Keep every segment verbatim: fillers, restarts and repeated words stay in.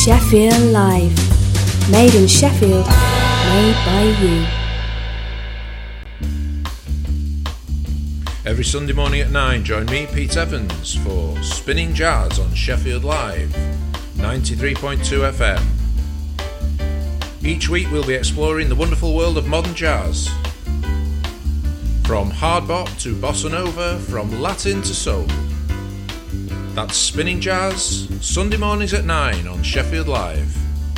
Sheffield Live. Made in Sheffield, made by you. Every Sunday morning at nine, join me, Pete Evans, for Spinning Jazz on Sheffield Live, ninety-three point two F M. Each week we'll be exploring the wonderful world of modern jazz. From hard bop to bossa nova, from Latin to soul. That's Spinning Jazz, Sunday mornings at nine on Sheffield Live.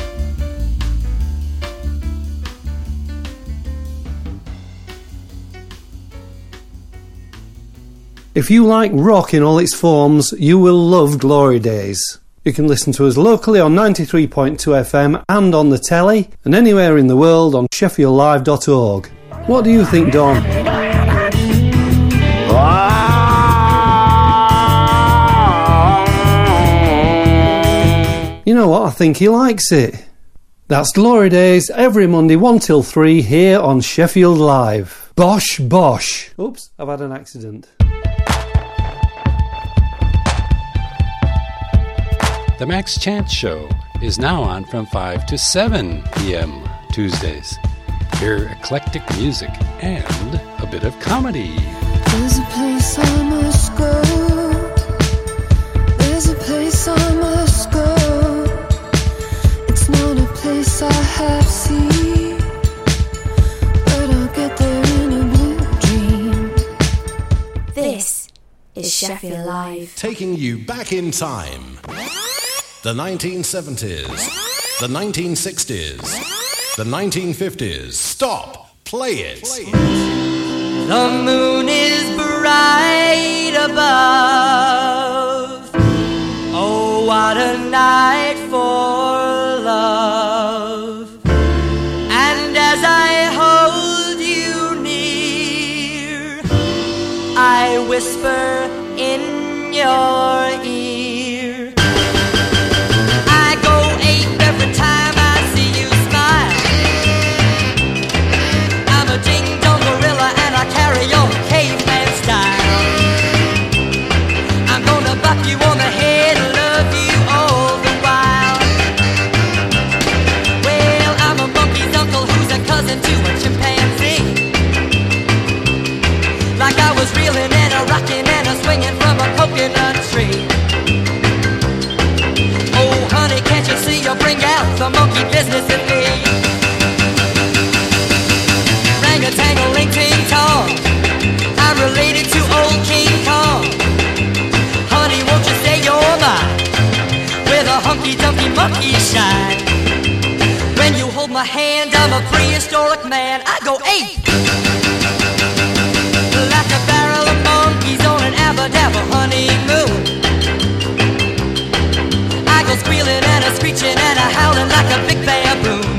If you like rock in all its forms, you will love Glory Days. You can listen to us locally on ninety-three point two F M and on the telly, and anywhere in the world on sheffield live dot org. What do you think, Don? You know what? I think he likes it. That's Glory Days every Monday one till three here on Sheffield Live. Bosh, bosh. Oops, I've had an accident. The Max Chance Show is now on from five to seven p.m. Tuesdays. Hear eclectic music and a bit of comedy. There's a place I must go. There's a place I must go. It's not a place I have seen, but I'll get there in a blue dream. This is Sheffield Live. Taking you back in time. The nineteen seventies, the nineteen sixties, the nineteen fifties. Stop! Play it! Play it. The moon is bright above. Oh, what a night for love. And as I hold you near, I whisper in your ear. Coconut tree. Oh, honey, can't you see you bring out the monkey business in me? Rang-a-tang-a-ling-ting-tong, I'm related to old King Kong. Honey, won't you say you're mine with a hunky-dunky monkey shine? When you hold my hand, I'm a prehistoric man. I go ape like a barrel of monkeys on an abba-dabba honeymoon. I go squealing and a screeching and a howling like a big baboon.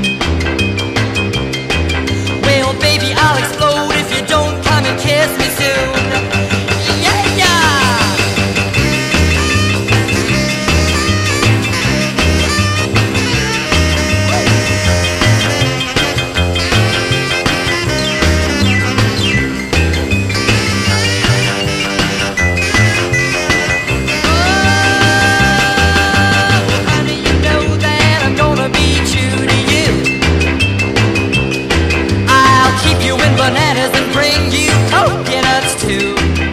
Well, baby, I'll explode if you don't come and kiss me soon. Yeah, bananas and bring you coconuts too.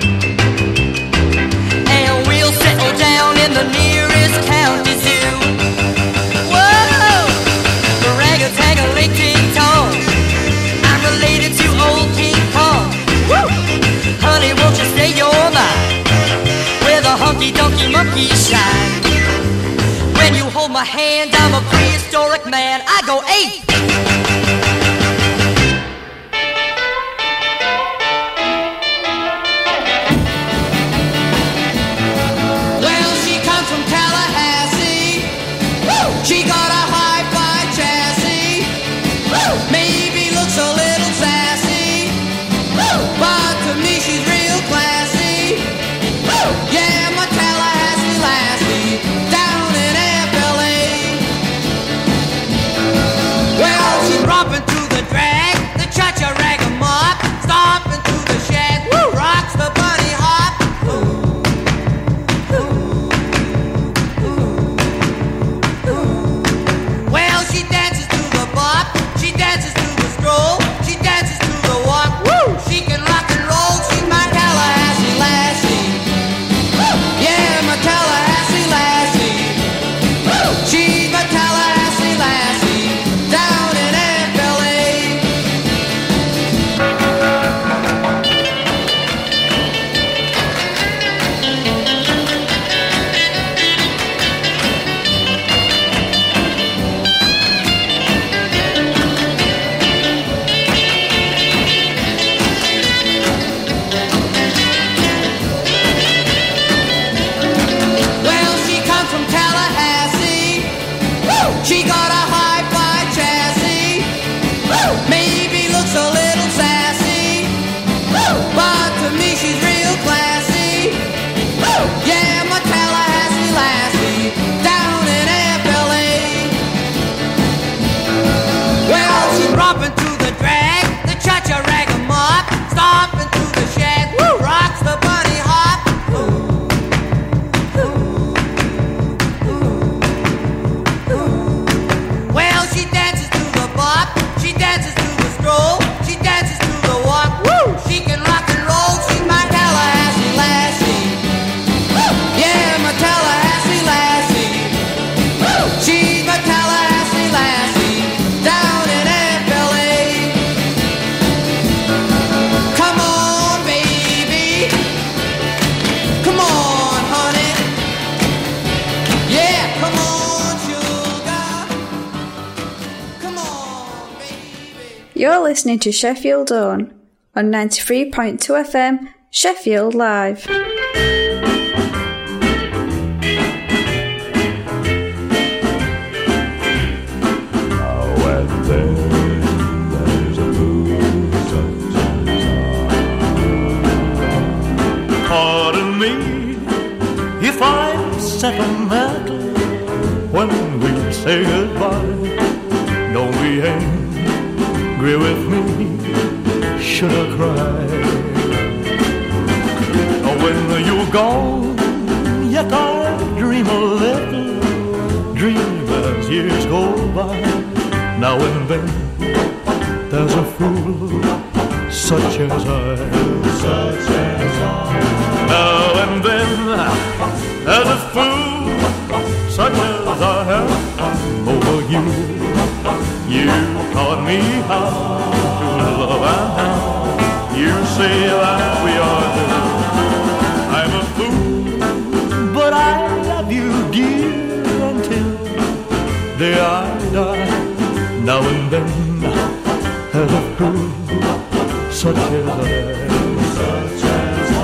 And we'll settle down in the nearest county zoo. Whoa! Rang-a-tang-a-ling-ting-tong, I'm related to old King Kong. Woo! Honey, won't you say you're mine with a hunky-dunky monkey shine? When you hold my hand, I'm a prehistoric man. I go ape. She got a hi-fi chassis, woo! Maybe looks a little sassy, woo! But to me she's real classy, woo! Yeah, my Tallahassee lassie, down in F L A. Well, she's romping You're listening to Sheffield Own on ninety-three point two F M, Sheffield Live. Pardon me if I'm sentimental when we say goodbye. Don't be angry with me, should I cry? When you're gone, yet I dream a little, dream as years go by. Now and then there's a fool such as I, such as I. Now and then there's a fool such as I am over you. You taught me how to love, and now you say that we are good. I'm a fool, but I love you, dear, until the day I die. Now and then there's a fool such as I, such as I.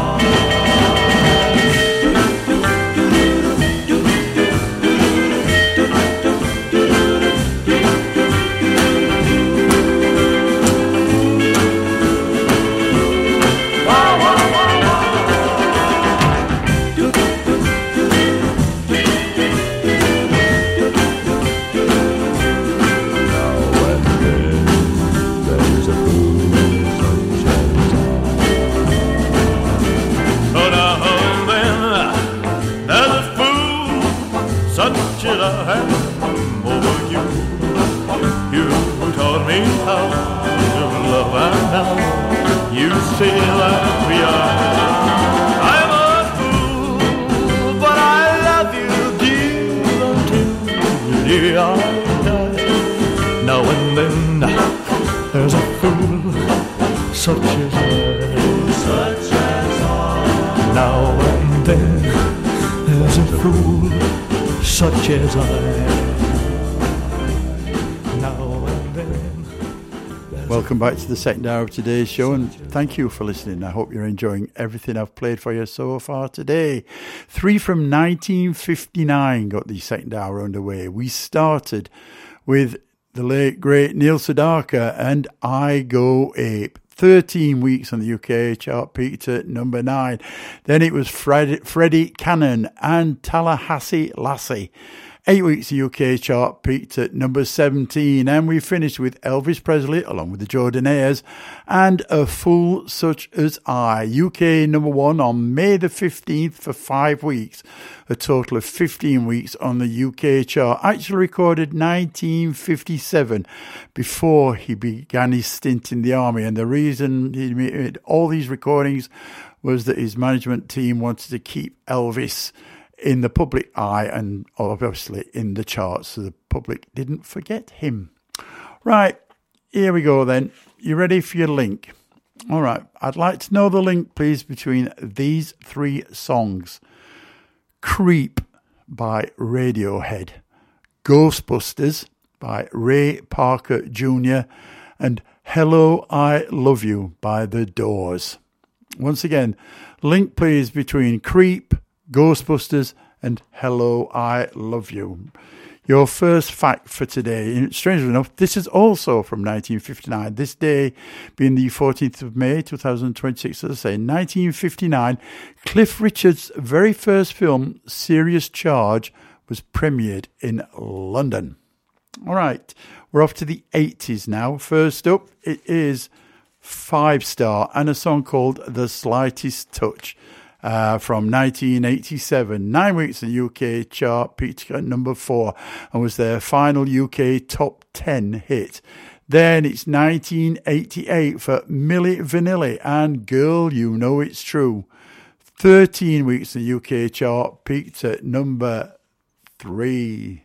Such as I, such as I. Now and then there's a fool such as I. Now and then. Welcome back to the second hour of today's show, and thank you for listening. I hope you're enjoying everything I've played for you so far today. Three from nineteen fifty-nine got the second hour underway. We started with the late, great Neil Sedaka and I Go Ape. thirteen weeks on the U K chart, peaked at number nine. Then it was Fred, Freddie Cannon and Tallahassee Lassie. Eight weeks the U K chart, peaked at number seventeen. And we finished with Elvis Presley, along with the Jordanaires, and A Fool Such As I. U K number one on May the fifteenth for five weeks. A total of fifteen weeks on the U K chart. Actually recorded nineteen fifty-seven before he began his stint in the army. And the reason he made all these recordings was that his management team wanted to keep Elvis in the public eye and obviously in the charts, so the public didn't forget him. Right, here we go then. You ready for your link? All right, I'd like to know the link, please, between these three songs. Creep by Radiohead, Ghostbusters by Ray Parker Junior, and Hello, I Love You by The Doors. Once again, link, please, between Creep, Ghostbusters and Hello, I Love You. Your first fact for today, strangely enough, this is also from nineteen fifty-nine. This day being the fourteenth of May, twenty twenty-six, as I say, nineteen fifty-nine, Cliff Richard's very first film, Serious Charge, was premiered in London. All right, we're off to the eighties now. First up, it is Five Star and a song called The Slightest Touch. Uh, from nineteen eighty-seven, nine weeks in the U K chart, peaked at number four, and was their final U K top ten hit. Then it's nineteen eighty-eight for Milli Vanilli and Girl, You Know It's True. thirteen weeks in the U K chart, peaked at number three.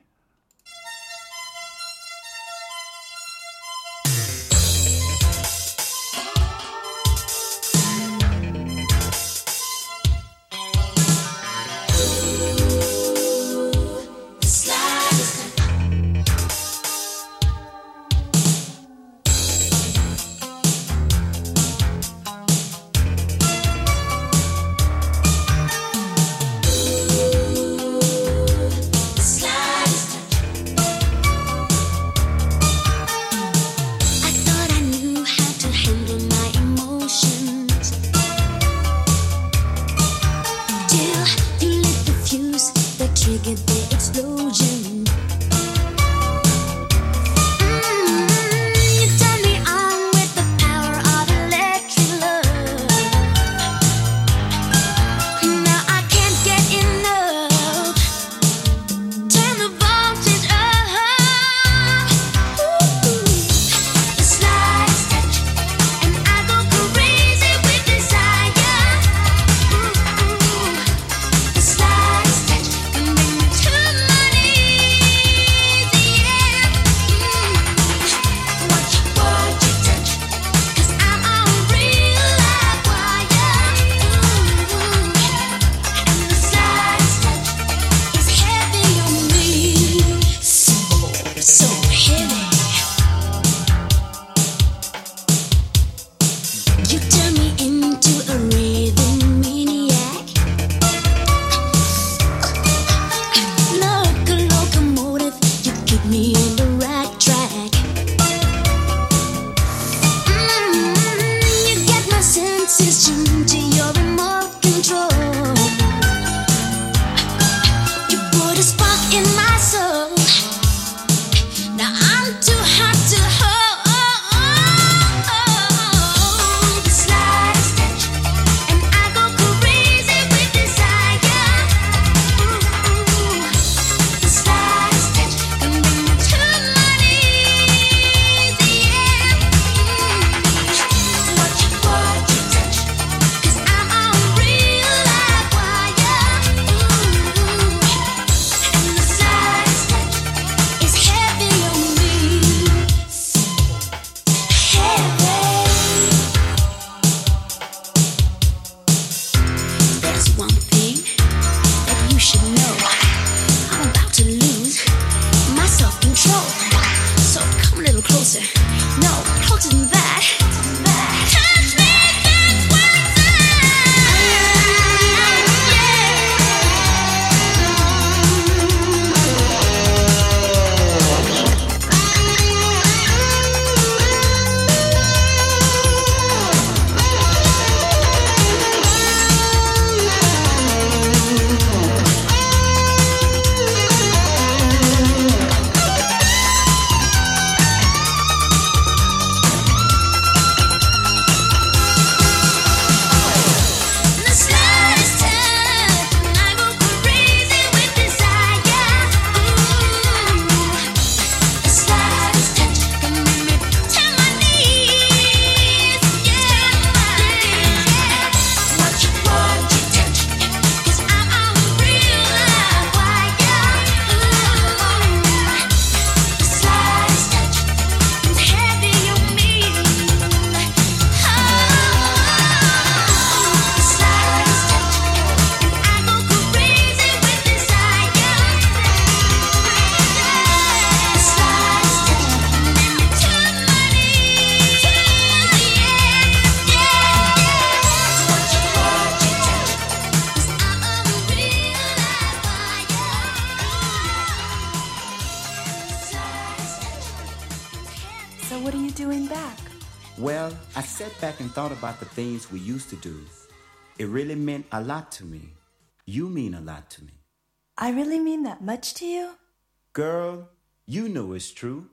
control. So come a little closer. No, closer than that. Touch me, that's what's back and thought about the things we used to do. It really meant a lot to me. You mean a lot to me. I really mean that much to you? Girl, you know it's true.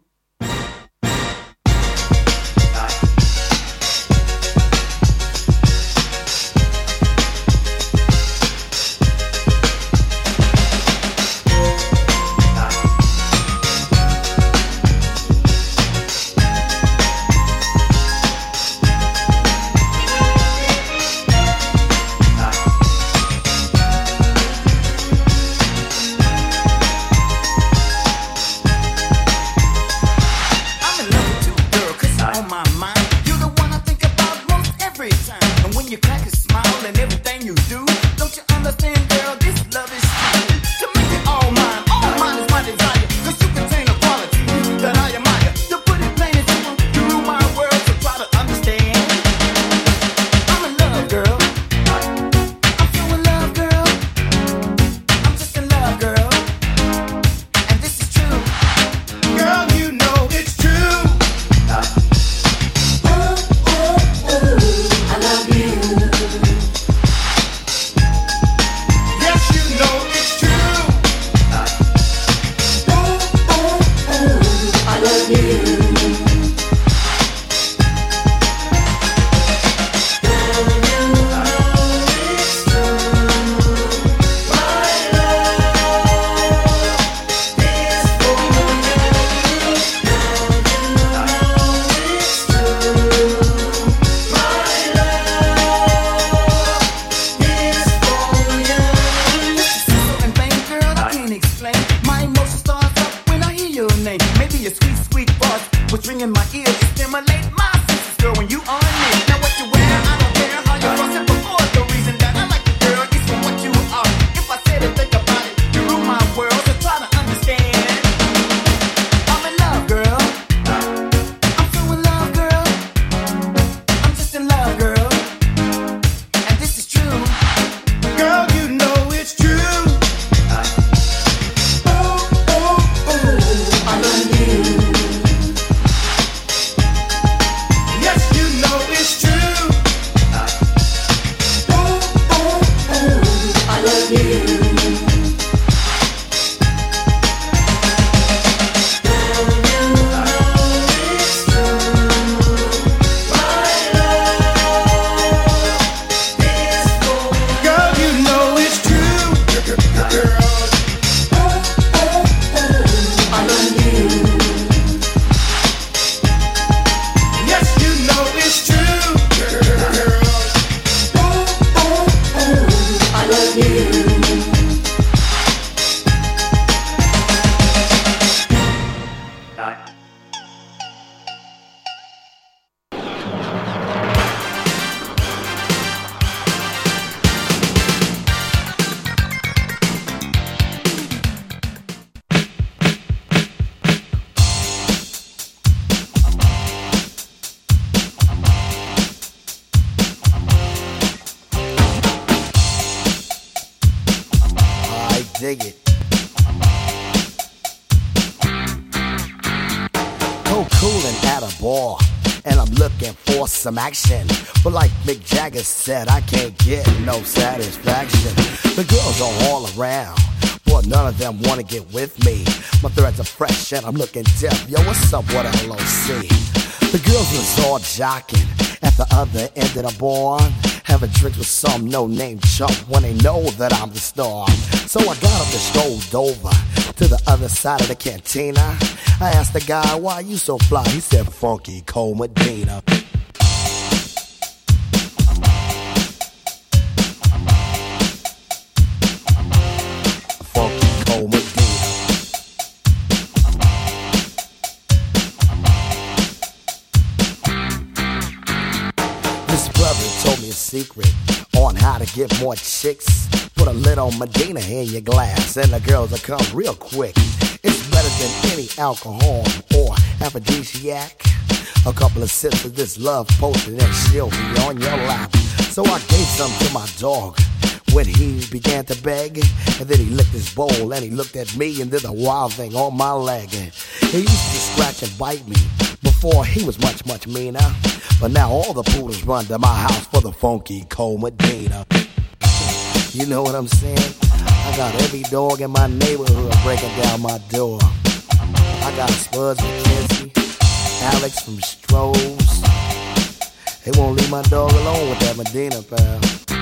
dig it. So cool and at a bar, and I'm looking for some action. But like Mick Jagger said, I can't get no satisfaction. The girls are all around, but none of them wanna get with me. My threads are fresh and I'm looking deaf. Yo, what's up with L O C? The girls was all jocking at the other end of the bar, having drinks with some no-name chump when they know that I'm the star. So I got up and strolled over to the other side of the cantina. I asked the guy, why you so fly? He said, Funky Cole Medina. Funky Cole Medina. This brother told me a secret on how to get more chicks. Put a little Medina in your glass and the girls will come real quick. It's better than any alcohol or aphrodisiac. A couple of sips of this love potion and she'll be on your lap. So I gave some to my dog when he began to beg. And then he licked his bowl and he looked at me and did a wild thing on my leg. And he used to scratch and bite me before he was much, much meaner. But now all the poodles run to my house for the Funky Cole Medina. You know what I'm saying? I got every dog in my neighborhood breaking down my door. I got Spuds from Kinsey, Alex from Strohs. They won't leave my dog alone with that Medina, pal.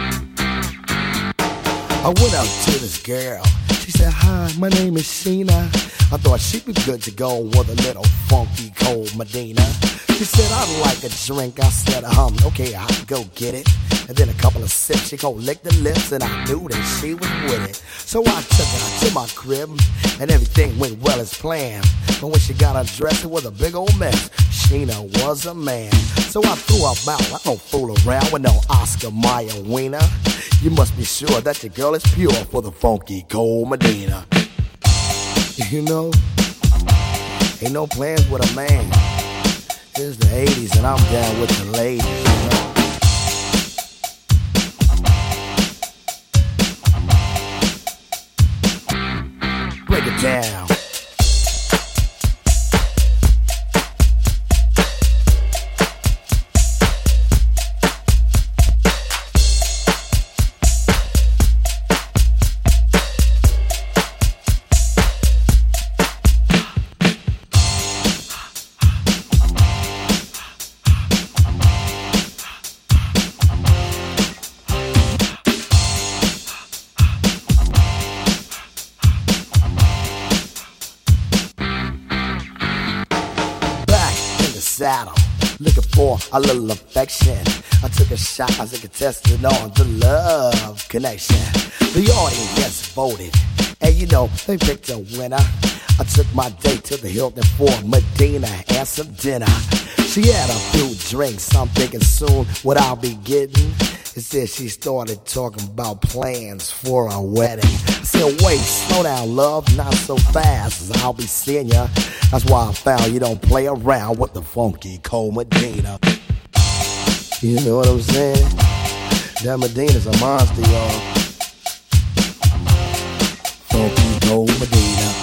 I went out to this girl. She said, hi, my name is Sheena. I thought she'd be good to go with a little Funky Cole Medina. She said, I'd like a drink. I said, um, okay, I'll go get it. And then a couple of sips, she gon' lick the lips, and I knew that she was with it. So I took her to my crib, and everything went well as planned. But when she got undressed, it was a big old mess. Sheena was a man. So I threw her out. I don't fool around with no Oscar Mayer wiener. You must be sure that your girl is pure for the Funky Cole Medina. You know, ain't no plans with a man. It's the eighties and I'm down with the ladies, you know. Break it down. Saddle, looking for a little affection. I took a shot, I was contested on the love connection. The audience just voted, and you know, they picked a winner. I took my date to the Hilton for Medina and some dinner. She had a few drinks, I'm thinking soon what I'll be getting. It said she started talking about plans for a wedding. I said, wait, slow down, love, not so fast, I'll be seeing ya. That's why I found you don't play around with the Funky Cole Medina. You know what I'm saying? That Medina's a monster, y'all. Funky Cole Medina.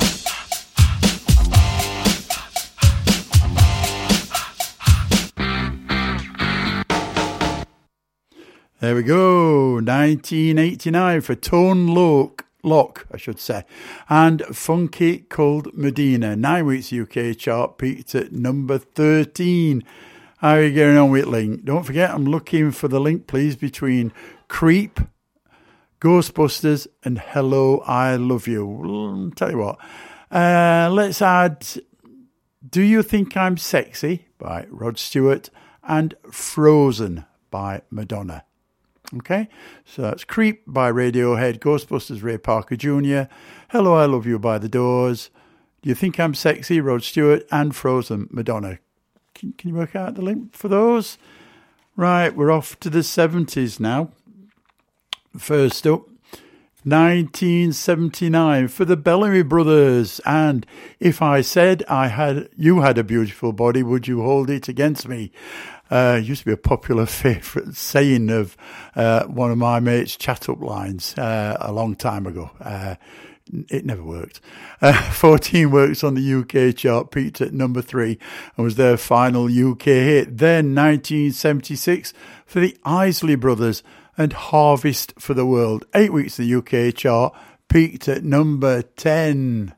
There we go, nineteen eighty-nine for Tone Loc, Loc, I should say, and Funky Cole Medina. Nine weeks U K chart, peaked at number thirteen. How are you getting on with Link? Don't forget, I'm looking for the link, please, between Creep, Ghostbusters, and Hello, I Love You. Well, tell you what, uh, let's add Do You Think I'm Sexy by Rod Stewart and Frozen by Madonna. Okay, so that's Creep by Radiohead, Ghostbusters, Ray Parker Junior, Hello, I Love You by The Doors, Do You Think I'm Sexy, Rod Stewart, and Frozen, Madonna. Can, can you work out the link for those? Right, we're off to the seventies now. First up, nineteen seventy-nine for the Bellamy Brothers, and If I Said I Had You Had a Beautiful Body, Would You Hold It Against Me? Uh, used to be a popular favourite saying of uh, one of my mates' chat-up lines uh, a long time ago. Uh, It never worked. Uh, fourteen weeks on the U K chart, peaked at number three and was their final U K hit. Then nineteen seventy-six for the Isley Brothers and Harvest for the World. Eight weeks on the U K chart, peaked at number ten.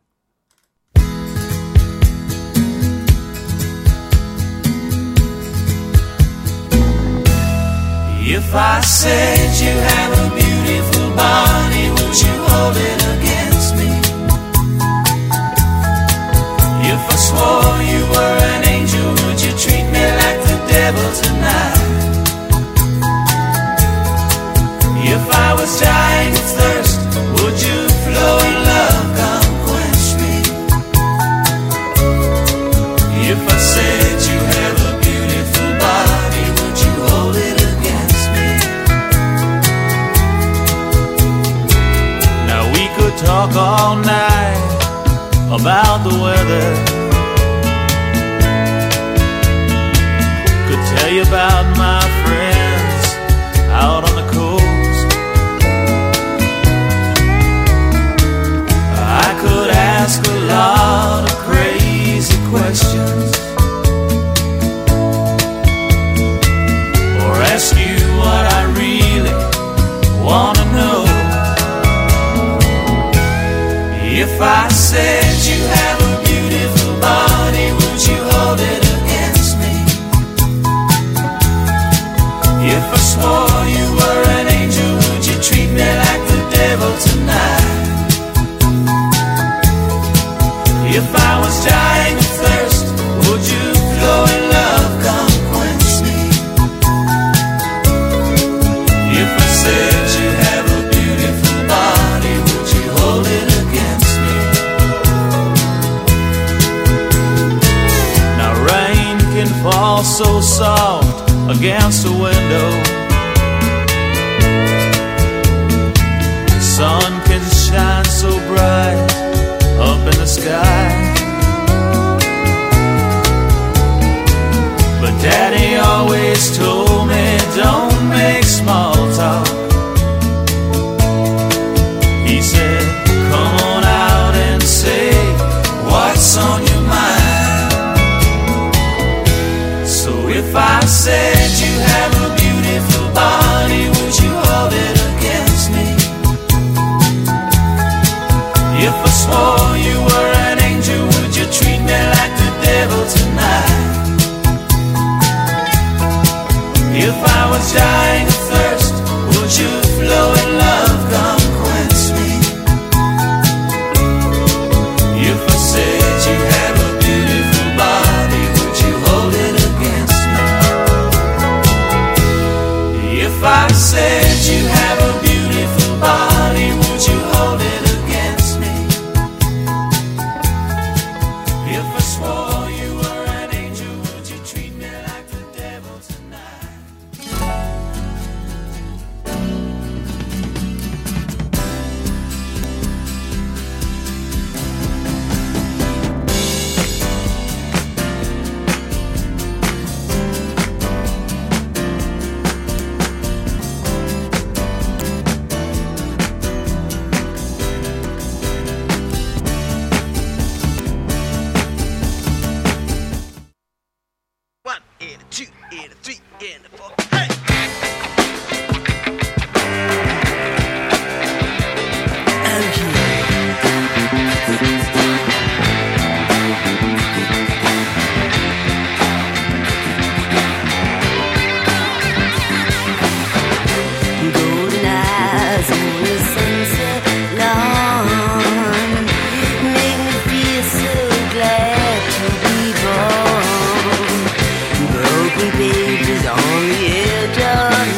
If I said you have a beautiful body, would you hold it against me? If I swore you were an angel, would you treat me like the devil tonight? If I was dying of thirst, would you flow in love, come quench me? If I said you have a beautiful body, would you hold it against me? Now we could talk all night about the weather, could tell you about my friends out on the coast. I could ask a lot of crazy questions, or ask you what I really want to know. If I said you have a beautiful body, would you hold it against me? If I swore you were an angel, would you treat me like the devil tonight? If I was dying of thirst, would you flow in love, come quench me? If I said you have a beautiful body, would you hold it against me? Now rain can fall so soft against the window, sun can shine so bright up in the sky, but Daddy always told me don't make small talk. He said come on out and say what's on your mind. So if I said you have a beautiful body, would you hold it against me? If I swore you were an angel, would you treat me like the devil tonight? If I was dying of thirst, would you flow in love, come quench me? If I said you have a beautiful body, would you hold it against me? If I said you have a beautiful body, would you hold it against me? If I swore you were an angel, would you treat me like the devil tonight? Pages on the edge of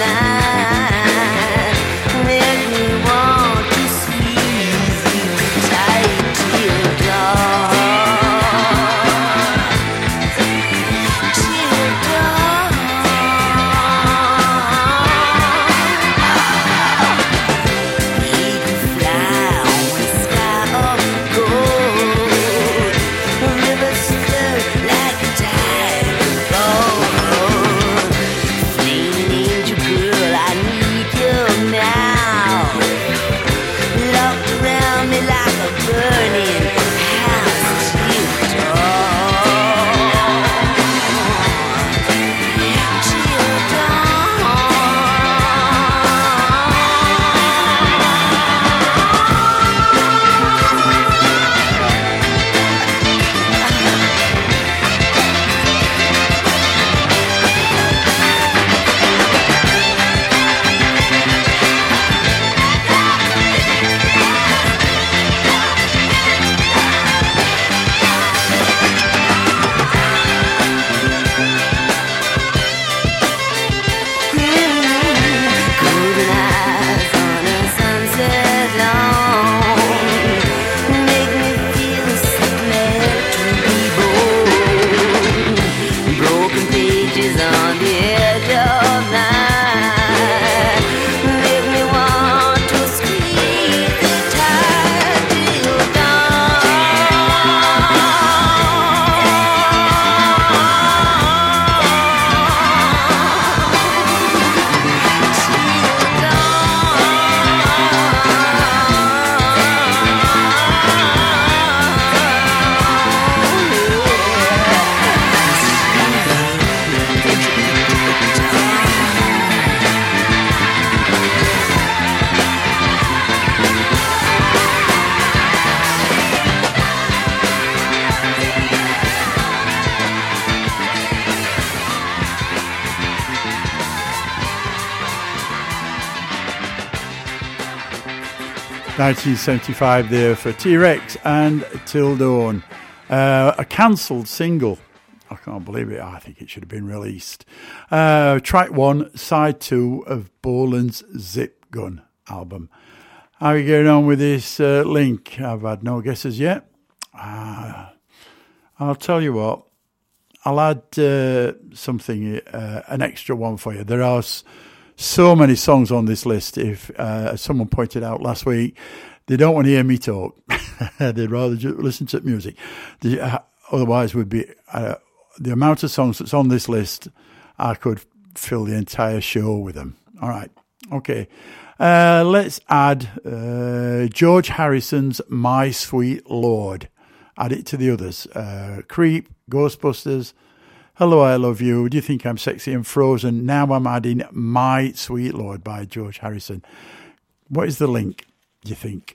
nineteen seventy-five there for T-Rex and Till Dawn. Uh, a cancelled single. I can't believe it. I think it should have been released. Uh, track one, side two of Boland's Zip Gun album. How are you getting on with this uh, link? I've had no guesses yet. Uh, I'll tell you what. I'll add uh, something, uh, an extra one for you. There are s- so many songs on this list. If uh, someone pointed out last week, they don't want to hear me talk. They'd rather just listen to music. The, uh, otherwise, would be uh, the amount of songs that's on this list. I could fill the entire show with them. All right, okay. Uh, let's add uh, George Harrison's "My Sweet Lord." Add it to the others. Uh, Creep, Ghostbusters, Hello, I Love You, Do You Think I'm Sexy, and Frozen. Now I'm adding My Sweet Lord by George Harrison. What is the link, do you think?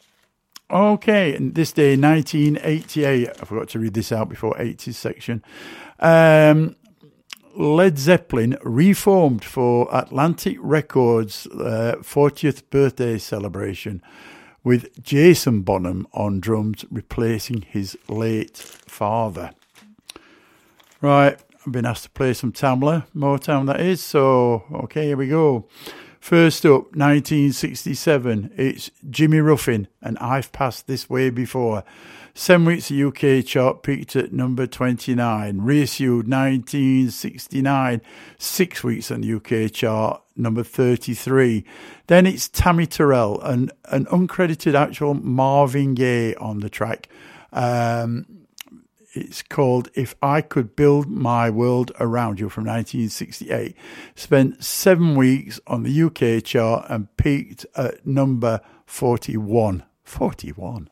Okay, and this day, nineteen eighty-eight. I forgot to read this out before eighties section. Um, Led Zeppelin reformed for Atlantic Records' uh, fortieth birthday celebration, with Jason Bonham on drums, replacing his late father. Right, I've been asked to play some Tamla, Motown that is, so okay, here we go. First up, nineteen sixty-seven, it's Jimmy Ruffin, and I've Passed This Way Before. Seven weeks the U K chart, peaked at number twenty-nine. Reissued nineteen sixty-nine, six weeks on the U K chart, number thirty-three. Then it's Tammy Terrell, and an uncredited actual Marvin Gaye on the track. Um, it's called If I Could Build My World Around You from nineteen sixty-eight. Spent seven weeks on the U K chart and peaked at number forty-one. forty-one.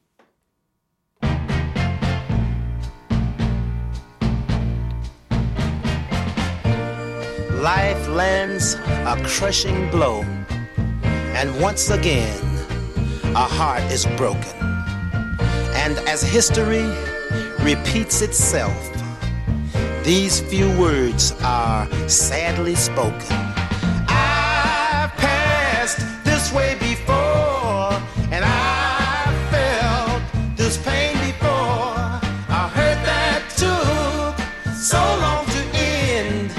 Life lands a crushing blow, and once again, a heart is broken. And as history repeats itself, these few words are sadly spoken. I've passed this way before, and I felt this pain before. I heard that took so long to end.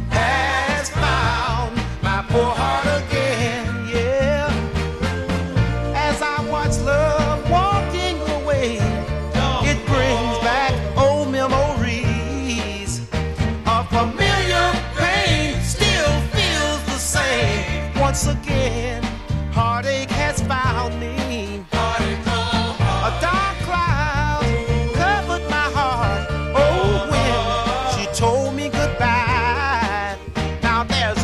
Poor heart again, yeah. As I watch love walking away, it brings back old memories. A familiar pain still feels the same. Once again, heartache has found me. A dark cloud covered my heart. Oh, when she told me goodbye. Now there's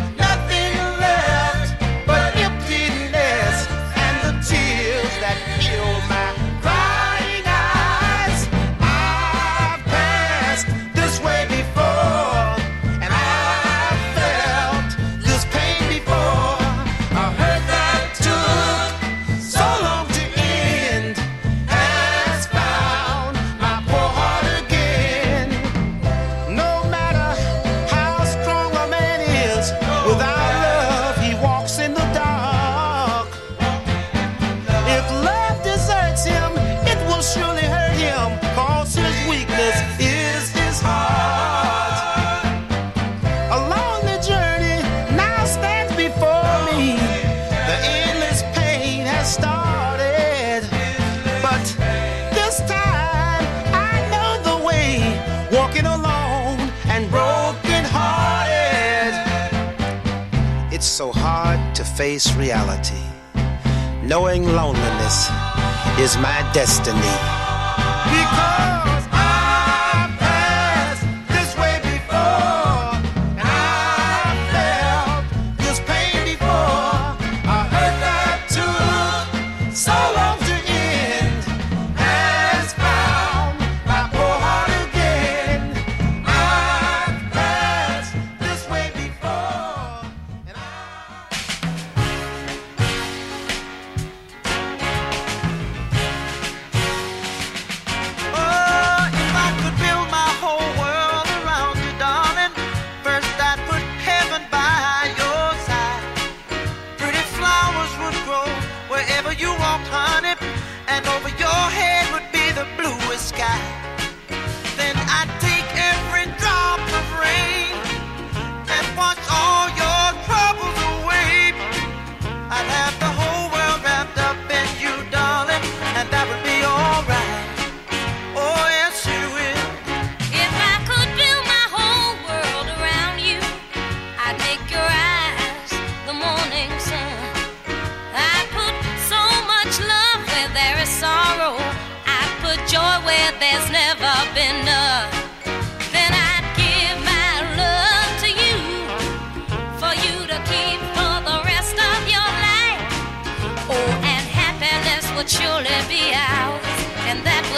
so hard to face reality, knowing loneliness is my destiny. Because I passed this way before, and I felt this pain before. I heard that took so long to end, has found my poor heart again. I passed this way before.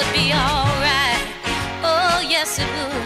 would be alright. Oh, yes, it would.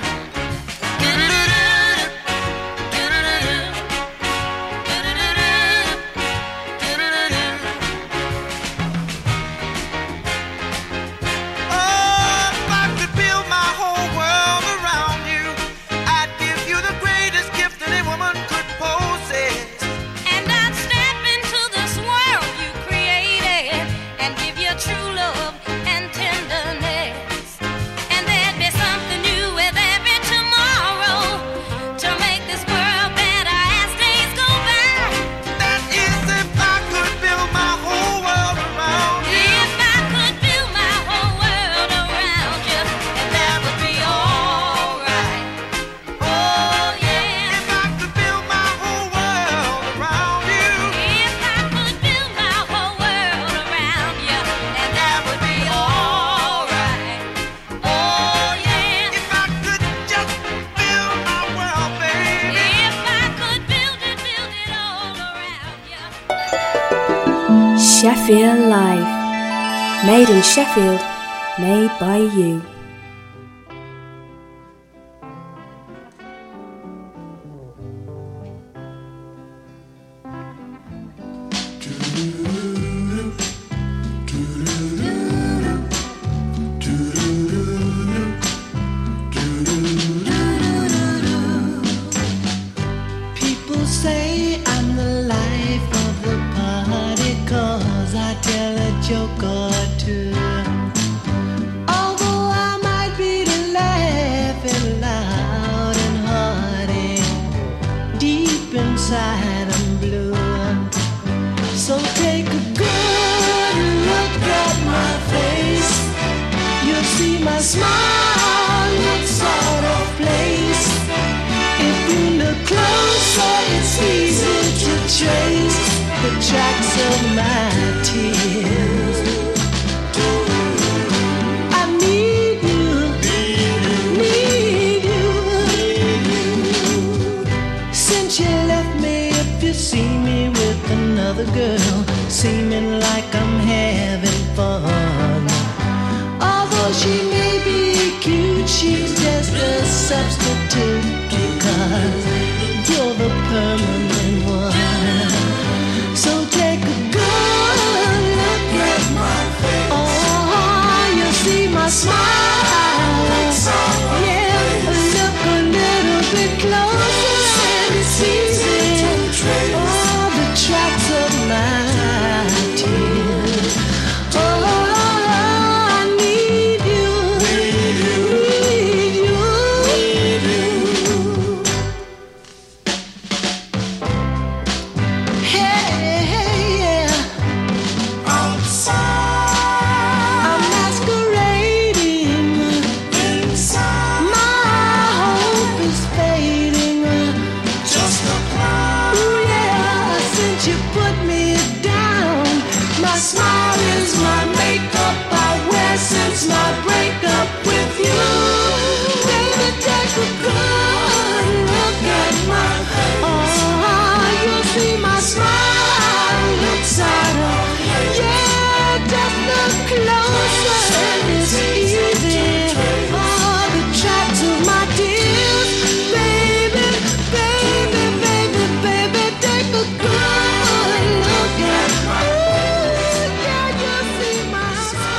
Sheffield Live. Made in Sheffield, made by you. People say I'm the life of the party, 'cause I tell a joke or two. Although I might be laughing loud and hearty, deep inside I'm blue. So take a good look at my face. You'll see my smile looks sort of place. If you look closer, it's easy to trace the tracks of my tears. I need you, need you. Since you left me, if you see me with another girl, seeming like I'm having fun. Although she may be cute, she's just a substitute, because you're the permanent one. So take a good look at my face. Oh, you see my smile. Yeah, look a little bit closer and it's easy to trace all the tracks of my tears. Oh, I need you, need you, need you. Hey, hey, yeah. Outside, I'm masquerading. Inside, my hope is fading. Just a cloud. Ooh, yeah, since you put me down, my smile is my makeup I wear since my breakup with you. Baby, take a good look at my face. Oh, you'll see my smile looks out of. Yeah, just look closer and it's easy. Oh, the tracks of my tears. Baby, baby, baby, baby, take a good look at my face. Yeah, you'll see my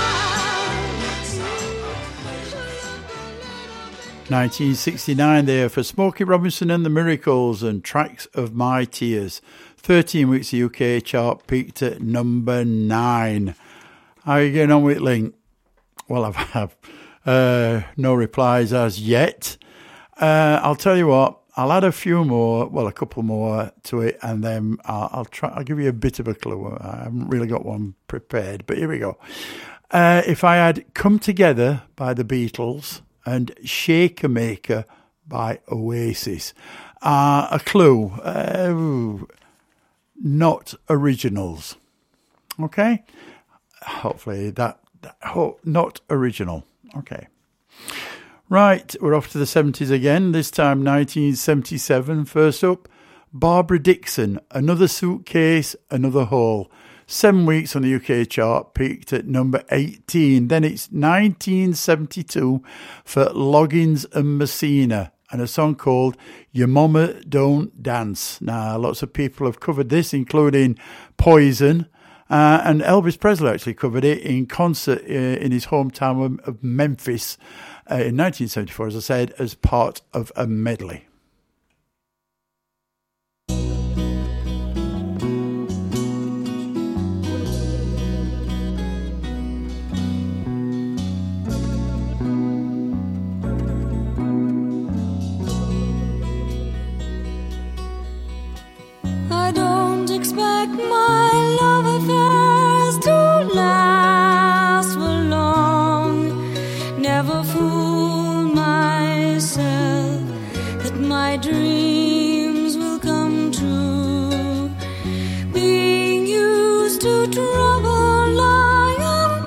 nineteen sixty-nine there for Smokey Robinson and the Miracles and Tracks of My Tears. thirteen weeks U K chart, peaked at number nine. How are you getting on with Link? Well, I've had uh, no replies as yet. Uh, I'll tell you what, I'll add a few more, well, a couple more to it, and then I'll, I'll try. I'll give you a bit of a clue. I haven't really got one prepared, but here we go. Uh, if I had Come Together by the Beatles and Shaker Maker by Oasis, uh, a clue, uh, not originals. Okay? Hopefully that, that oh, not original. Okay. Right, we're off to the seventies again, this time nineteen seventy-seven. First up, Barbara Dixon, Another Suitcase, Another Hole. seven weeks on the U K chart, peaked at number eighteen. Then it's nineteen seventy-two for Loggins and Messina, and a song called Your Mama Don't Dance. Now, lots of people have covered this, including Poison, uh, and Elvis Presley actually covered it in concert uh, in his hometown of Memphis uh, in nineteen seventy-four, as I said, as part of a medley. I don't expect my love affairs to last for long. Never fool myself that my dreams will come true. Being used to trouble, I am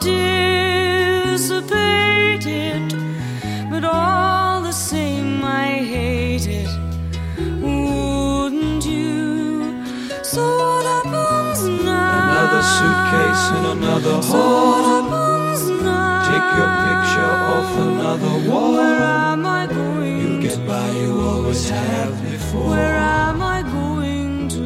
dissipated, but all the same I hate it. Wouldn't you? So what happens now? Another suitcase in another So hall. what happens now? Take your picture off another wall. Where am I going? You get by, you always have before. Where am I going to?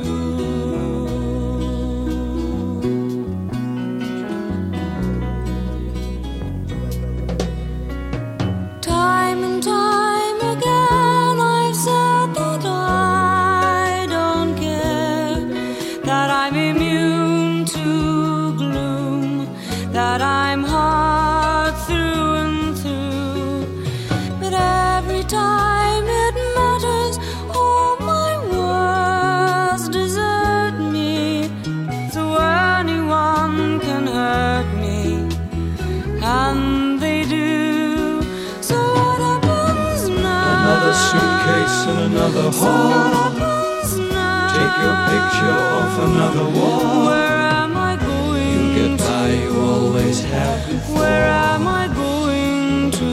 Time and time again I've said that I don't care, that I'm immune to gloom, that I'm hard through and through. But every time it matters, all my words desert me. So anyone can hurt me, and they do. So what happens now? Another suitcase in another So what hall. happens now? Take your picture off another wall. Where am I going? You get by, you always have before. Where am I going to?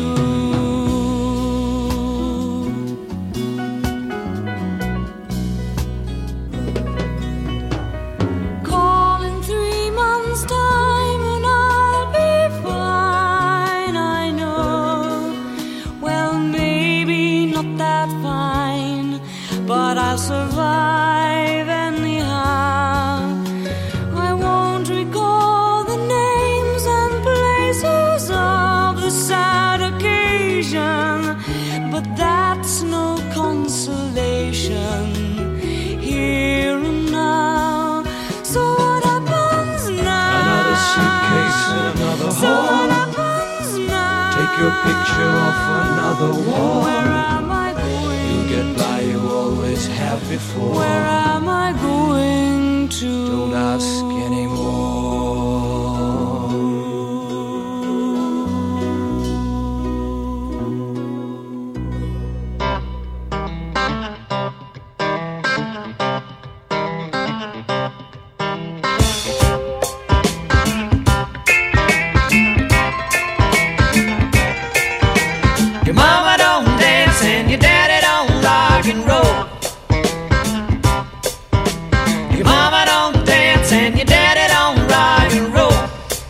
Call in three months' time and I'll be fine, I know. Well, maybe not that fine, but I'll survive anyhow. I won't recall the names and places of the sad occasion, but that's no consolation here and now. So what happens now? Another suitcase in another So hall. what happens now? Take your picture off another wall. Where am I going? You get by, you always have before. Where am I going to? Don't ask anymore. Your mama don't dance and your daddy don't rock and roll. Your mama don't dance and your daddy don't rock and roll.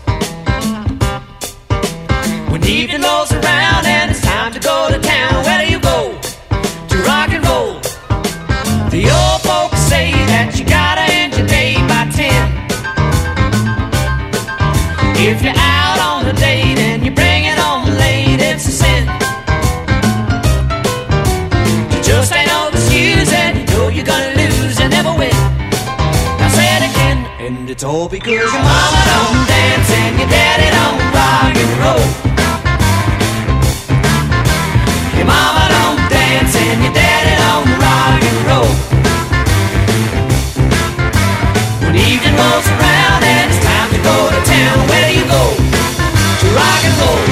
When evening rolls around and it's time to go to town, where do you go? To rock and roll. The old folks say that you gotta end your day by ten. If you're out on a date and you bring it home late, it's a sin. You just ain't no excuse and you know you're gonna lose and never win. Now say it again, and it's all because your mama don't dance and your daddy don't rock and roll. Your mama don't dance and your daddy don't rock and roll. When evening rolls around and it's time to go to town, where do you go? To rock and roll.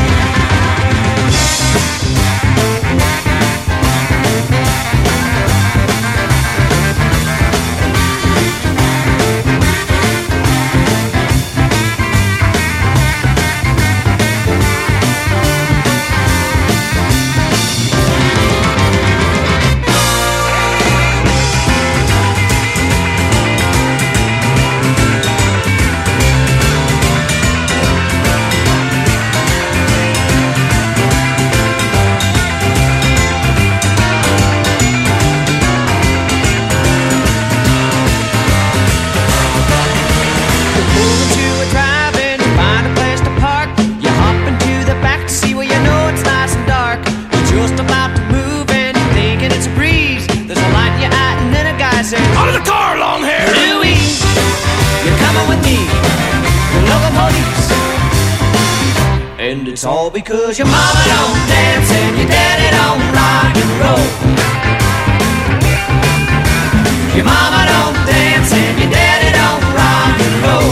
it's all because your mama don't dance and your daddy don't rock and roll. Your mama don't dance and your daddy don't rock and roll.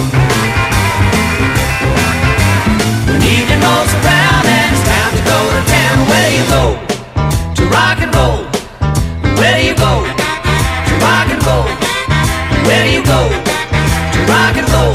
When evening rolls around and it's time to go to town, where do you go to rock and roll? Where do you go to rock and roll? Where do you go to rock and roll?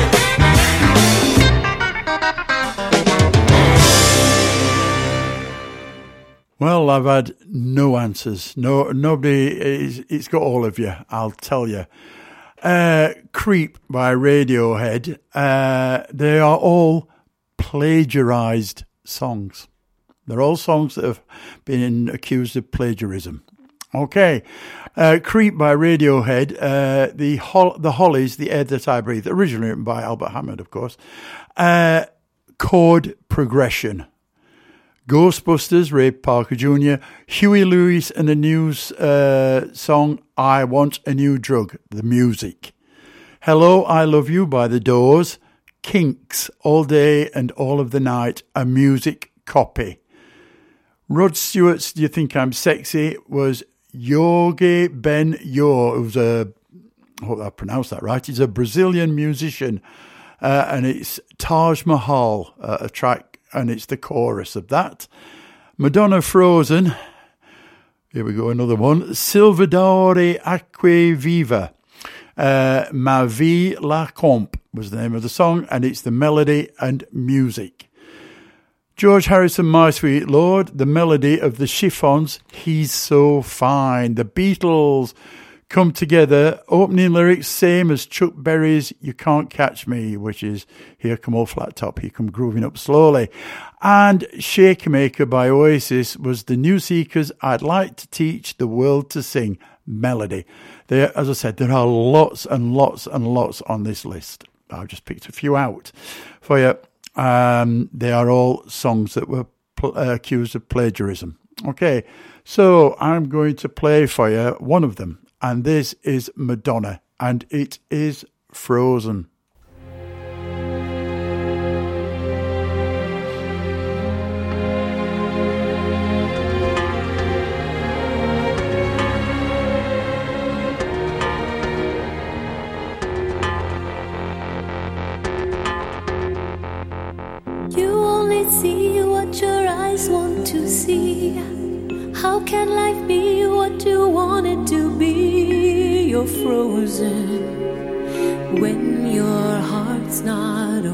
Well, I've had no answers. No, nobody. It's, it's got all of you. I'll tell you. Uh, Creep by Radiohead. Uh, they are all plagiarized songs. They're all songs that have been accused of plagiarism. Okay. Uh, Creep by Radiohead. Uh, the Hol- the Hollies, The Air That I Breathe. Originally written by Albert Hammond, of course. Uh, chord progression. Ghostbusters, Ray Parker Junior Huey Lewis and the News uh, song, I Want a New Drug, the music. Hello, I Love You by The Doors. Kinks, All Day and All of the Night, a music copy. Rod Stewart's Do You Think I'm Sexy was Yogi Ben Yor, who's a, I hope I pronounced that right, he's a Brazilian musician, uh, and it's Taj Mahal, uh, a track, and it's the chorus of that. Madonna, Frozen. Here we go, another one. Silvadore Acque Viva. Uh, Ma Vie La Comp was the name of the song, and it's the melody and music. George Harrison, My Sweet Lord. The melody of the Chiffons, He's So Fine. The Beatles come together. Opening lyrics, same as Chuck Berry's You Can't Catch Me, which is Here Come Old Flat Top, Here Come Grooving Up Slowly. And Shaker Maker by Oasis was the New Seekers, I'd Like to Teach the World to Sing melody. There, as I said, there are lots and lots and lots on this list. I've just picked a few out for you. Um, they are all songs that were pl- uh, accused of plagiarism. Okay, so I'm going to play for you one of them. And this is Madonna, and it is Frozen. You only see what your eyes want to see. How can life be what you want it to be? You're frozen when your heart's not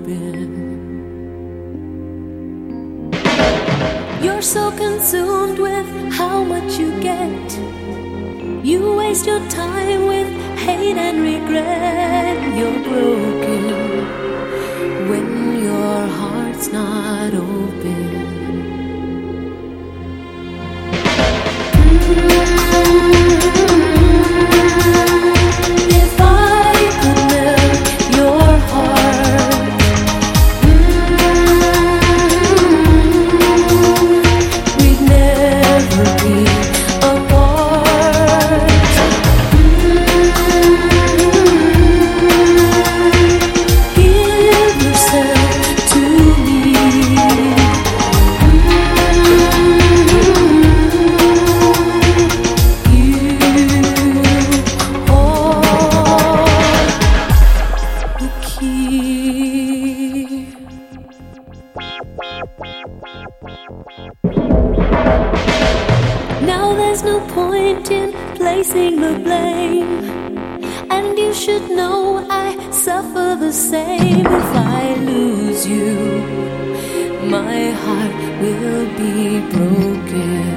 open. You're so consumed with how much you get. You waste your time with hate and regret. You're broken when your heart's not open. If I could melt your heart, we'd never be apart. Give yourself to me. Now there's no point in placing the blame, and you should know I suffer the same. If I lose you, my heart will be broken.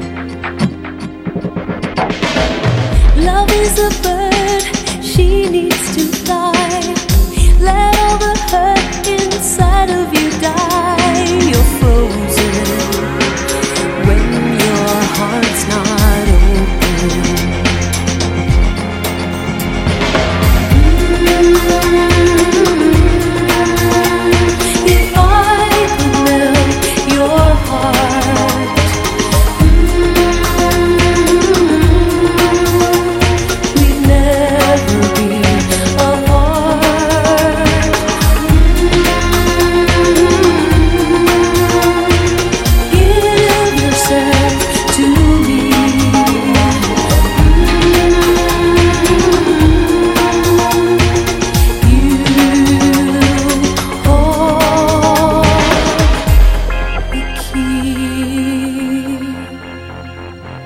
Love is a bird, she needs to fly. Let all the hurt inside of you die. You're frozen when your heart's not open. If I could melt your heart,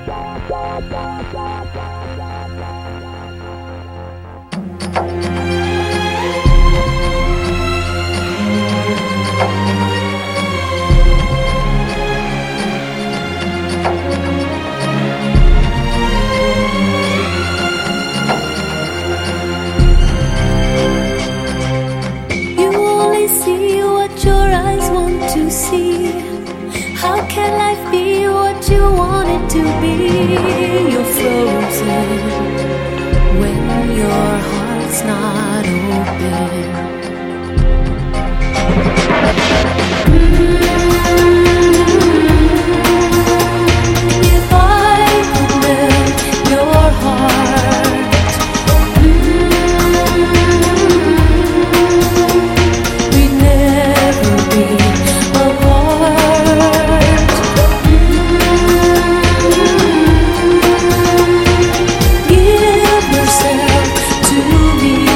You only see what your eyes want to see. How can life be what you want it to be? You're frozen when your heart's not open. If I could melt your heart, we'd never be apart. Give yourself to me.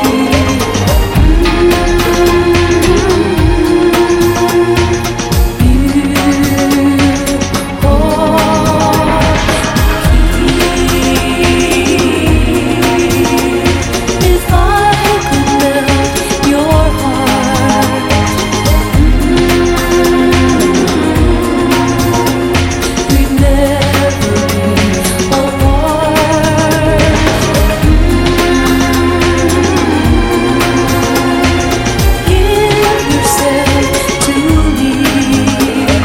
If I could melt your heart, we'd never be apart. Give yourself to me.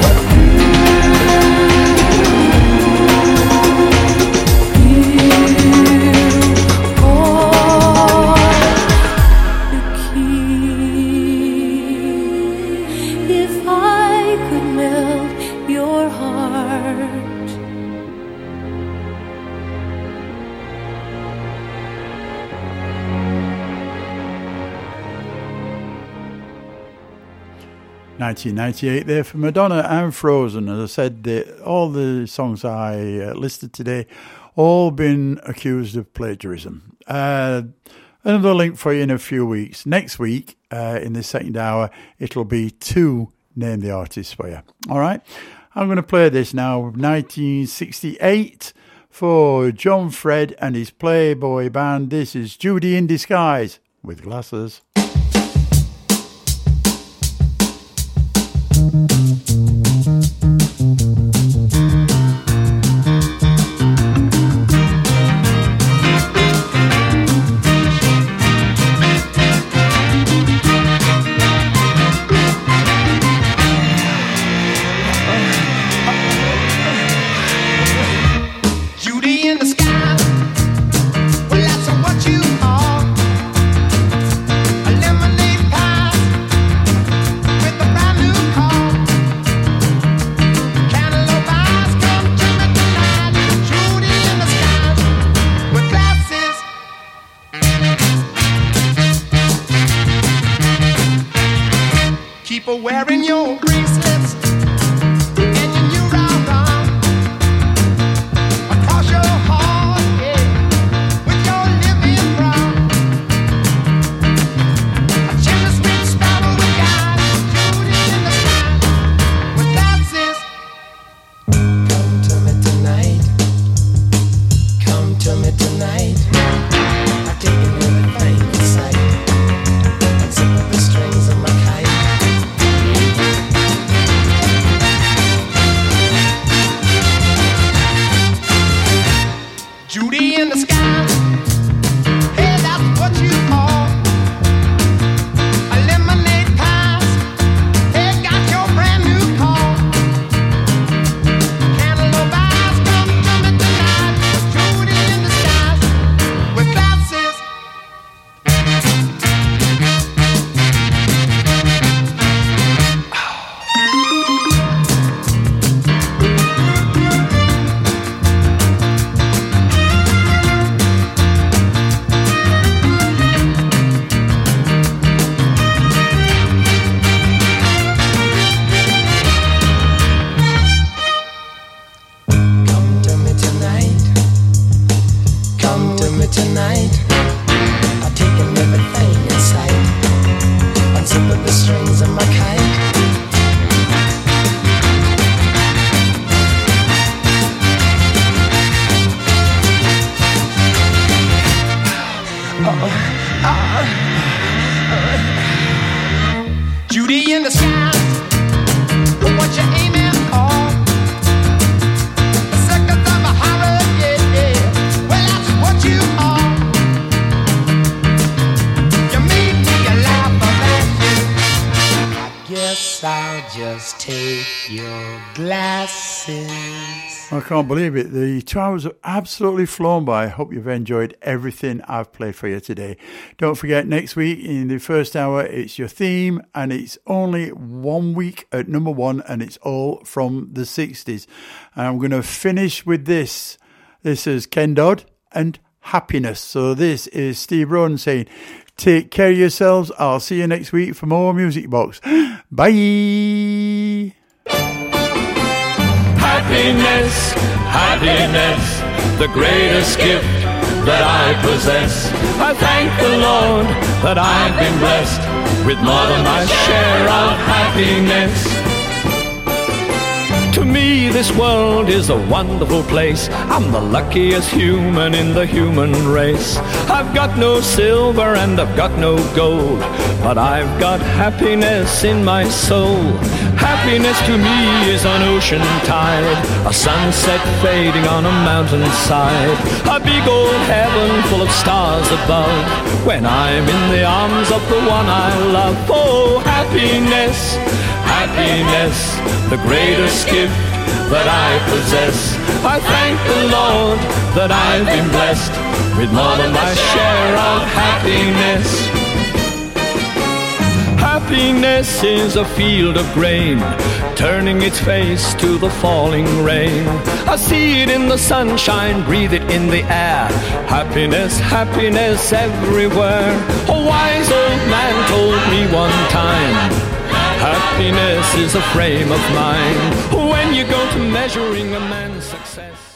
If I could melt your heart. nineteen ninety-eight there for Madonna and Frozen. As I said, the, all the songs I uh, listed today, all been accused of plagiarism. Uh, another link for you in a few weeks. Next week, uh, in the second hour, it'll be two Name the Artists for you. All right? I'm going to play this now, nineteen sixty-eight, for John Fred and his Playboy band. This is Judy in Disguise with Glasses. Judy in the sky. Well, that's what you are. A lemonade pie with a brand new car. Cantaloupe eyes come to me tonight. Judy in the sky with glasses. Keep a wearing your bracelets and your new round across your heart, yeah, with your living brown. A chimney sweet sparrow with guys, Judy in the sky with glasses. Come to me tonight. Come to me tonight. I've taken everything in sight. Unzip up the strings of my kite. Judy in the sky. Hey, that's what you are. A lemonade pie. Hey, got your brand new car. Cantaloupe eyes come to me tonight. Judy in the sky with glasses. Come to me tonight. Come to me tonight. I've taken everything in sight. Unzip up the strings of my kite. just take your glasses. I can't believe it. The two hours have absolutely flown by. I hope you've enjoyed everything I've played for you today. Don't forget, next week in the first hour, it's your theme, and it's only one week at number one, and it's all from the sixties. And I'm going to finish with this. This is Ken Dodd and Happiness. So this is Steve Roden saying, take care of yourselves. I'll see you next week for more Music Box. Bye. Happiness, happiness, the greatest gift that I possess. I thank the Lord that I've been blessed with more than my share of happiness. To me, this world is a wonderful place. I'm the luckiest human in the human race. I've got no silver and I've got no gold, but I've got happiness in my soul. Happiness to me is an ocean tide, a sunset fading on a mountainside, a big old heaven full of stars above, when I'm in the arms of the one I love. Oh, happiness, happiness, the greatest gift that I possess. I thank the Lord that I've been blessed with more than my share of happiness. Happiness is a field of grain, turning its face to the falling rain. I see it in the sunshine, breathe it in the air. Happiness, happiness everywhere. A wise old man told me one time, happiness is a frame of mind. When you go to measuring a man's success,